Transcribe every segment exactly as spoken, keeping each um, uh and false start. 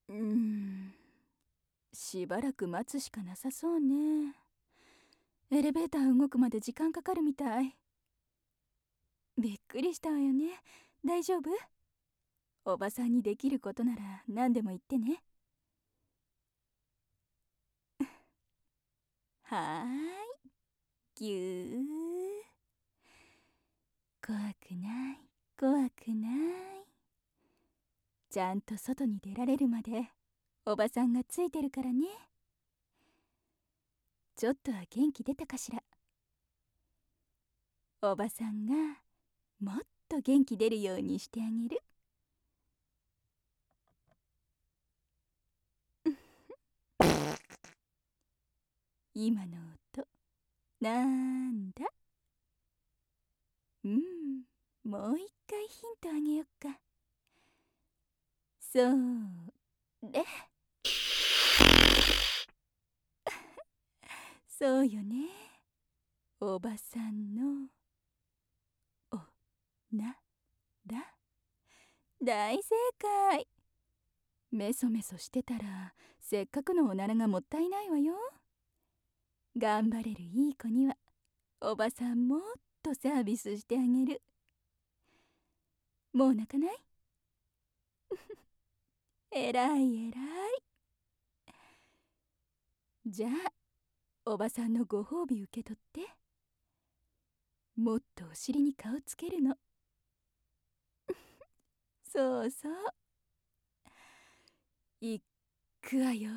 うーん、しばらく待つしかなさそうね。エレベーター動くまで時間かかるみたい。びっくりしたわよね。大丈夫？おばさんにできることなら何でも言ってね。はーい、ぎゅー。怖くない、怖くない。ちゃんと外に出られるまでおばさんがついてるからね。ちょっとは元気出たかしら。おばさんがもっと元気出るようにしてあげる。今の音なんだ？うん、もう一回ヒントあげよっか。そうでそうよね。おばさんのおなら。大正解。メソメソしてたらせっかくのおならがもったいないわよ。頑張れるいい子にはおばさんもっとサービスしてあげる。もう泣かない？えらいえらい。じゃあおばさんのご褒美受け取って。もっとお尻に顔つけるの。そうそう。いくわよ。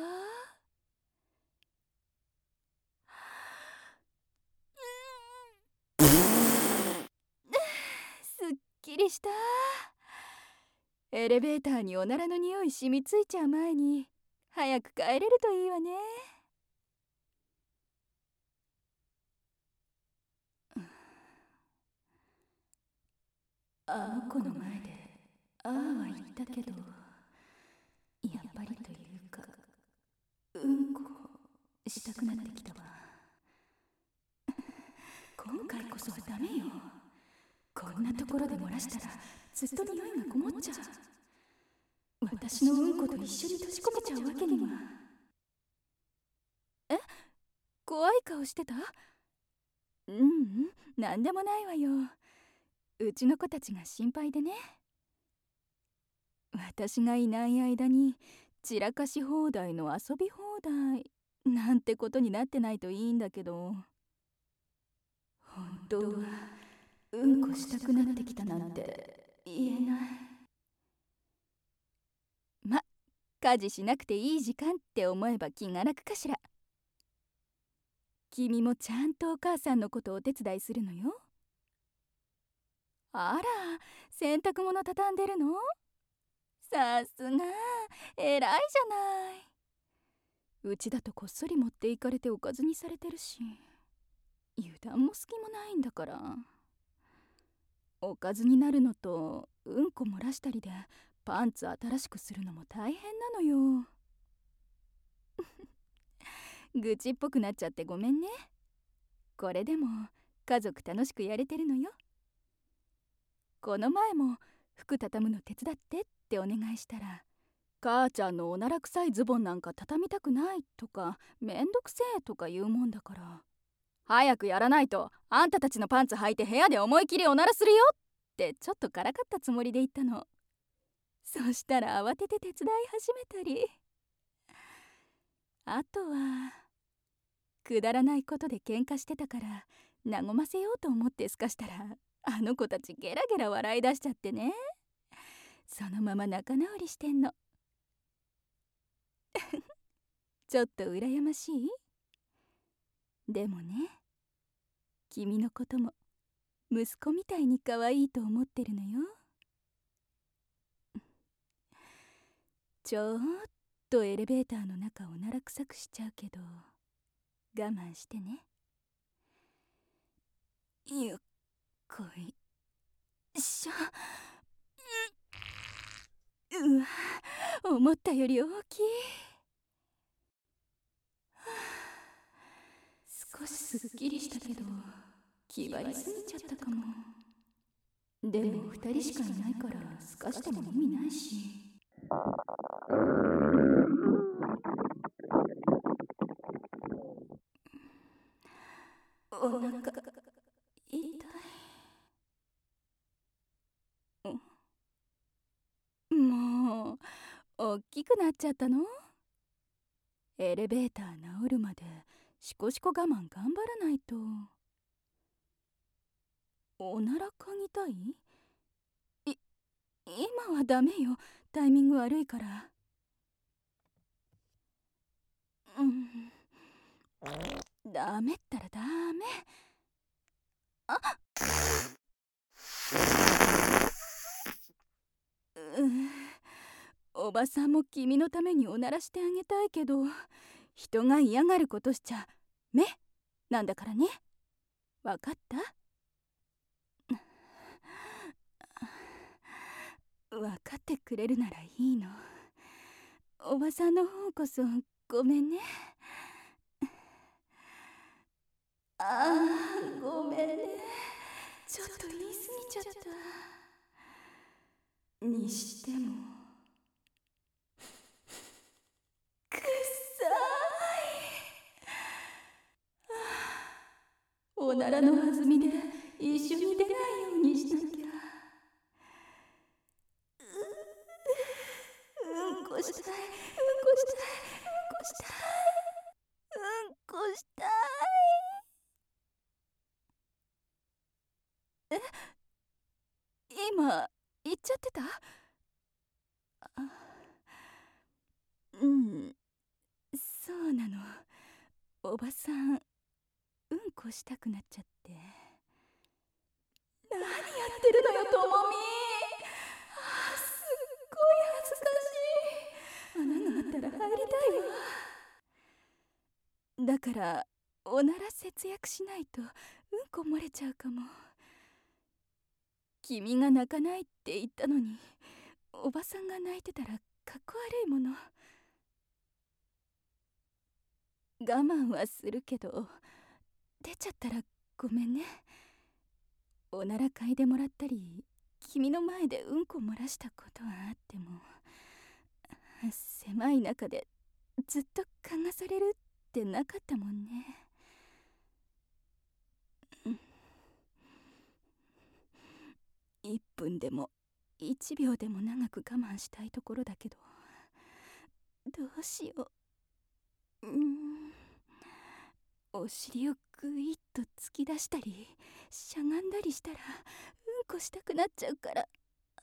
すっきりした。エレベーターにおならの匂い染みついちゃう前に早く帰れるといいわね。あの子の前でああは言ったけど、やっぱりというかうんこしたくなってきたわ。今回こそはダメよ。こんなところで漏らしたらずっと匂いがこもっちゃう。私のうんこと一緒に閉じ込めちゃうわけには。え、怖い顔してた？うんうん、なんでもないわよ。うちの子たちが心配でね。私がいない間に散らかし放題の遊び放題なんてことになってないといいんだけど。本当はうんこしたくなってきたなんて言えない。ま、家事しなくていい時間って思えば気が楽かしら。君もちゃんとお母さんのことをお手伝いするのよ。あら、洗濯物畳んでるの？さすが、偉いじゃない。うちだとこっそり持っていかれておかずにされてるし、油断も隙もないんだから。おかずになるのとうんこ漏らしたりでパンツ新しくするのも大変なのよ。愚痴っぽくなっちゃってごめんね。これでも家族楽しくやれてるのよ。この前も服畳むの手伝ってってお願いしたら、母ちゃんのおなら臭いズボンなんか畳みたくないとかめんどくせえとか言うもんだから、早くやらないとあんたたちのパンツ履いて部屋で思い切りおならするよってちょっとからかったつもりで言ったの。そしたら慌てて手伝い始めたり。あとはくだらないことで喧嘩してたから和ませようと思ってすかしたら、あの子たちゲラゲラ笑い出しちゃってね。そのまま仲直りしてんの。ちょっと羨ましい？でもね、君のことも息子みたいに可愛いと思ってるのよ。ちょっとエレベーターの中をなら臭くしちゃうけど我慢してね。よっこいしょ。うわ、思ったより大きい。少しすっきりしたけど気張りすぎちゃったかも。でも二人しかいないからすかしても意味ないし。 お腹痛い。もうおっきくなっちゃったの？エレベーター治るまでシコシコ我慢頑張らないと。おなら嗅ぎたい？い今はダメよ、タイミング悪いから。うんダメったらダメ。あっうんおばさんも君のためにおならしてあげたいけど、人が嫌がることしちゃ目なんだからね。わかった？わかってくれるならいいの。おばさんの方こそごめんね。ああごめんね、ちょっと言い過ぎちゃった。にしてもくっさい。おならの弾みで一緒に出ないようにしなきゃ。うんこしたい、うんこしたい、うんこしたい、うんこしたい。え、今言っちゃってた？あ、うん、そうなの。おばさん、うんこしたくなっちゃって。何やってるのよ、ともみ。あー、すっごい恥ずかしい。穴があったら入りたいわ。だからおなら節約しないとうんこ漏れちゃうかも。君が泣かないって言ったのに、おばさんが泣いてたらかっこ悪いもの。我慢はするけど、出ちゃったらごめんね。おなら嗅いでもらったり、君の前でうんこ漏らしたことはあっても、狭い中でずっと嗅がされるってなかったもんね。いっぷんでもいちびょうでも長く我慢したいところだけど、どうしよう。うんお尻をぐいっと突き出したりしゃがんだりしたらうんこしたくなっちゃうから。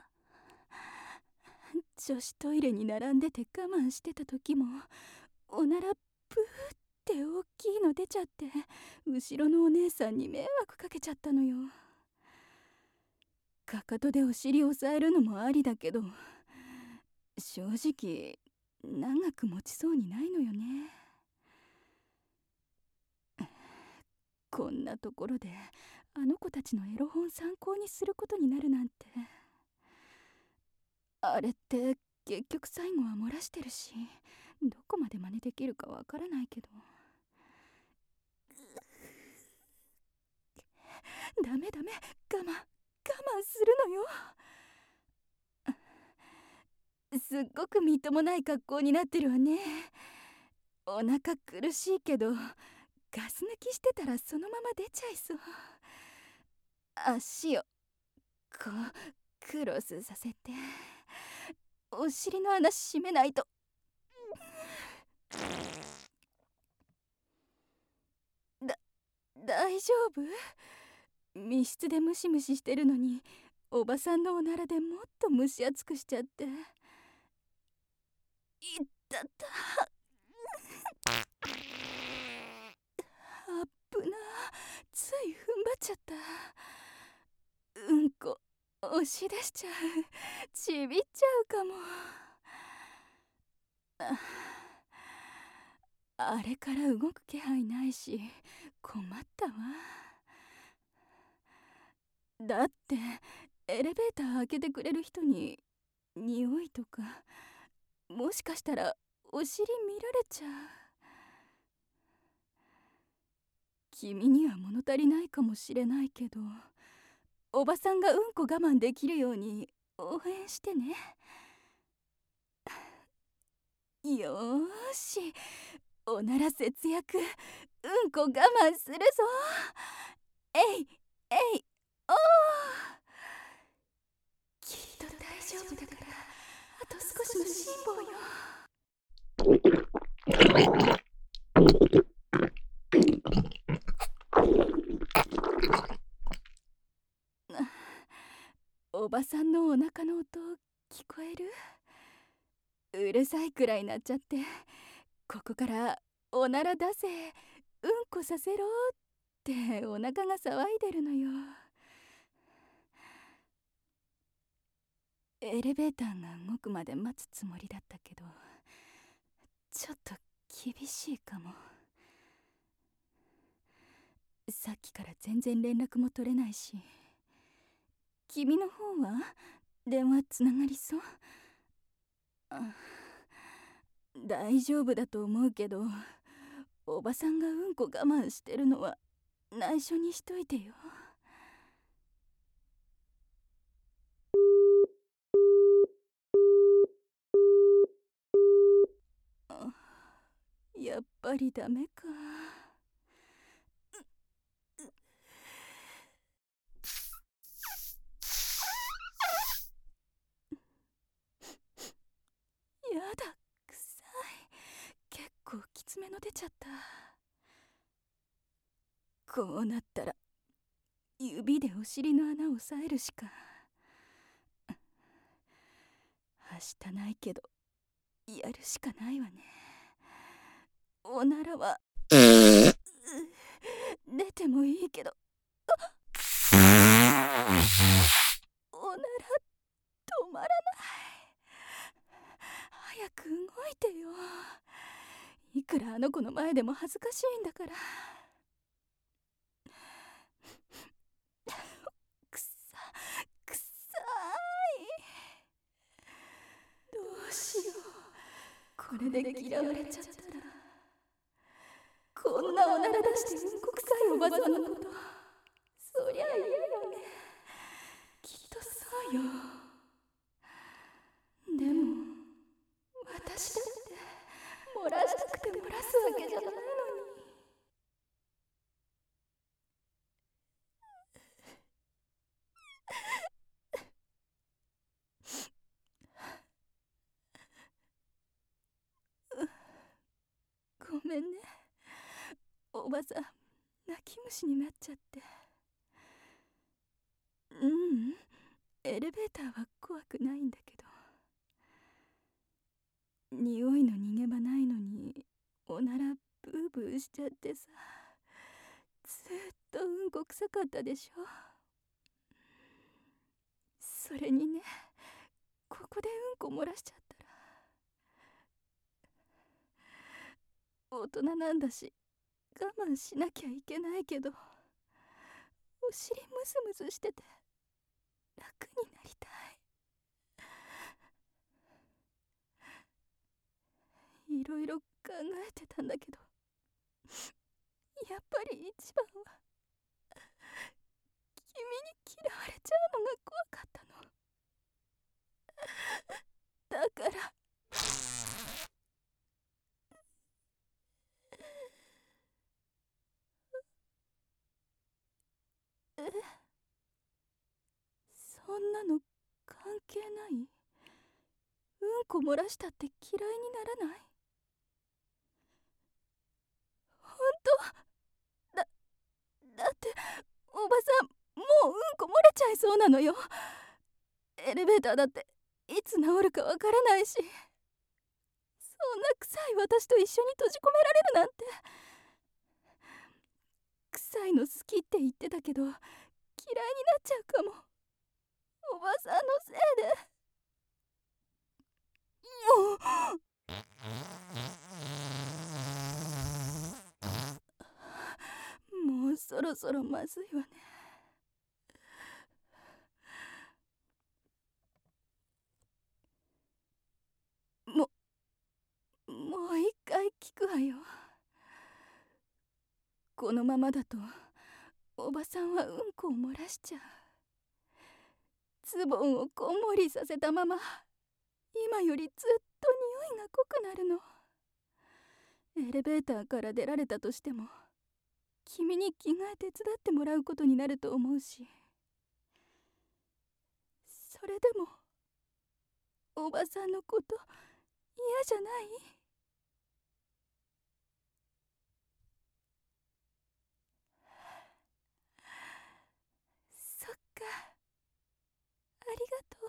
女子トイレに並んでて我慢してた時も、おならブーって大きいの出ちゃって、後ろのお姉さんに迷惑かけちゃったのよ。かかとでお尻押さえるのもありだけど、正直長く持ちそうにないのよね。こんなところであの子たちのエロ本参考にすることになるなんて。あれって結局最後は漏らしてるし、どこまで真似できるかわからないけど。ダメダメ、我慢我慢するのよ。すっごくみっともない格好になってるわね。お腹苦しいけど、ガス抜きしてたらそのまま出ちゃいそう。足をこうクロスさせて、お尻の穴閉めないと。だ大丈夫？密室でムシムシしてるのに、おばさんのおならでもっと蒸し暑くしちゃって。いったった。あっぶな、つい踏ん張っちゃった。うんこ押し出しちゃう、ちびっちゃうかも。ああれから動く気配ないし困ったわ。だってエレベーター開けてくれる人に匂いとか、もしかしたらお尻見られちゃう。君には物足りないかもしれないけど、おばさんがうんこ我慢できるように応援してね。よーし、おなら節約、うんこ我慢するぞ。 えいえい、おー、きっと大丈夫だから、あと少しの辛抱よ。おばさんのお腹の音聞こえる？うるさいくらいなっちゃって、ここからおなら出せ、うんこさせろってお腹が騒いでるのよ。エレベーターが動くまで待つつもりだったけど、ちょっと厳しいかも。さっきから全然連絡も取れないし。君の方は電話つながりそう？あ、大丈夫だと思うけど、おばさんがうんこ我慢してるのは内緒にしといてよ。あ、やっぱりダメか。やだ、臭い。結構きつめの出ちゃった。こうなったら指でお尻の穴を押さえるしか。はしたないけどやるしかないわね。おならは出てもいいけど、おなら止まらない。早く動いてよ。いくらあの子の前でも恥ずかしいんだから。くさくさい。どうしよう、これで嫌われちゃったら。こんなおなら出してうんこ臭いおばさんのこと、そりゃ嫌よね。きっとそうよ。でも私だって漏らしたくて漏らすわけじゃないのに。ごめんね、おばさん、泣き虫になっちゃって。ううん、エレベーターは怖くないんだけど。匂いの逃げ場ないのにおならブーブーしちゃってさ。ずっとうんこ臭かったでしょ。それにね、ここでうんこ漏らしちゃったら、大人なんだし我慢しなきゃいけないけど、お尻ムズムズしてて楽になりたい。いろいろ考えてたんだけど、やっぱり一番は君に嫌われちゃうのが怖かったの。だからえ、そんなの関係ない？うんこ漏らしたって嫌いにならない？ほんとだ、だっておばさんもううんこ漏れちゃいそうなのよ。エレベーターだっていつ治るかわからないし、そんな臭い私と一緒に閉じ込められるなんて。臭いの好きって言ってたけど嫌いになっちゃうかも、おばさんのせいで。もうもうそろそろまずいわね。ももう一回聞くわよ。このままだとおばさんはうんこを漏らしちゃう。ズボンをこんもりさせたまま今よりずっと匂いが濃くなるの。エレベーターから出られたとしても君に着替え手伝ってもらうことになると思うし、それでもおばさんのこと嫌じゃない？そっか、ありがとう。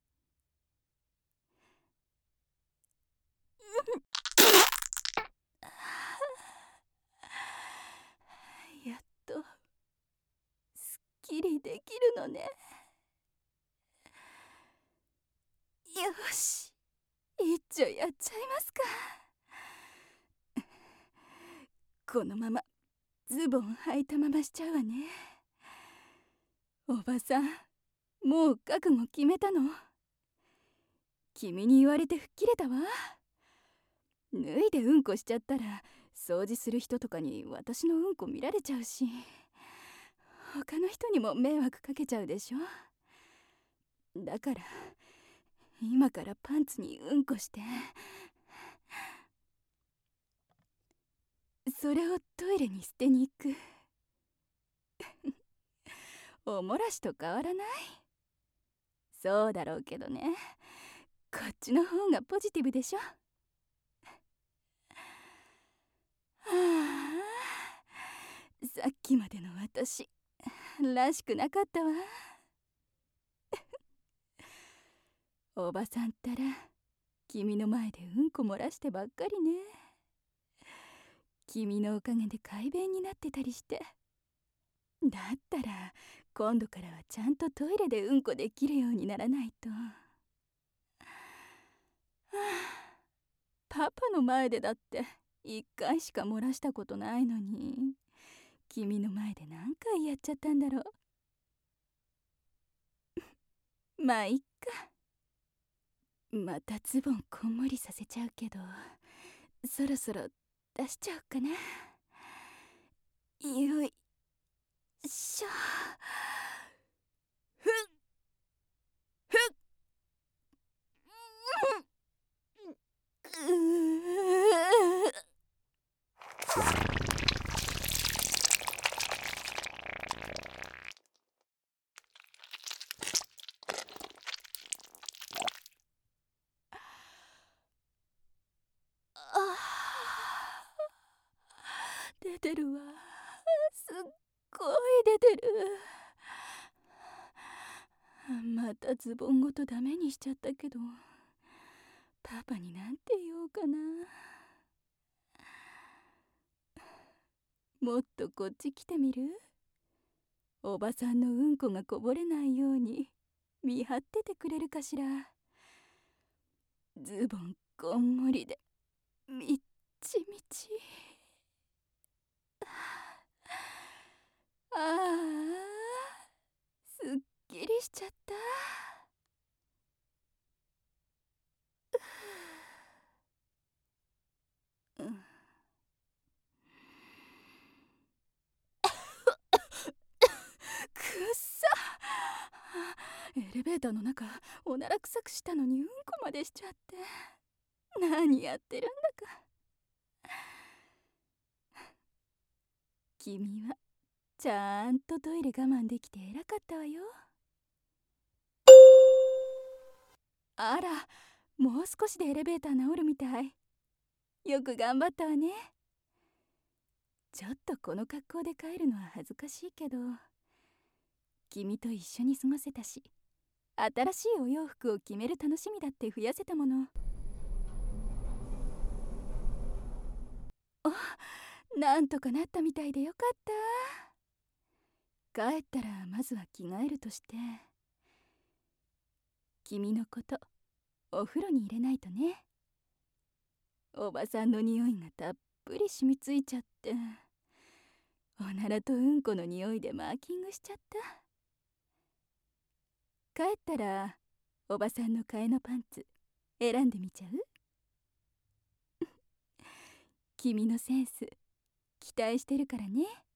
やっとすっきりできるのね。よし、一丁やっちゃいますか。このままズボン履いたまましちゃうわね。おばさん、もう覚悟決めたの？君に言われて吹っ切れたわ。脱いでうんこしちゃったら掃除する人とかに私のうんこ見られちゃうし、他の人にも迷惑かけちゃうでしょ。だから今からパンツにうんこして、それをトイレに捨てに行く。おもらしと変わらない？そうだろうけどね、こっちの方がポジティブでしょ。はあ、さっきまでの私らしくなかったわ。おばさんったら君の前でうんこ漏らしてばっかりね。君のおかげで快便になってたりして。だったら今度からはちゃんとトイレでうんこできるようにならないと。はあ、パパの前でだって一回しか漏らしたことないのに、君の前で何回やっちゃったんだろう。まあいっか。またズボンこんもりさせちゃうけど、そろそろ出しちゃおうかな。よいしょ。ふっふっ、うー。あー、出てるわ。すっごい出てる。またズボンごとダメにしちゃったけど、パパになんて言おうかな。もっとこっち来てみる？おばさんのうんこがこぼれないように見張っててくれるかしら。ズボンこんもりでみっちみち。ああ、すっきりしちゃった。うん、くっさ。エレベーターの中おなら臭くしたのにうんこまでしちゃって、何やってるんだか。君はちゃんとトイレ我慢できて偉かったわよ。あら、もう少しでエレベーター治るみたい。よく頑張ったわね。ちょっとこの格好で帰るのは恥ずかしいけど、君と一緒に過ごせたし、新しいお洋服を決める楽しみだって増やせたもの。あ、なんとかなったみたいでよかった。帰ったらまずは着替えるとして、君のことお風呂に入れないとね。おばさんの匂いがたっぷり染みついちゃって、おならとうんこの匂いでマーキングしちゃった。帰ったらおばさんの替えのパンツ選んでみちゃう？君のセンス期待してるからね。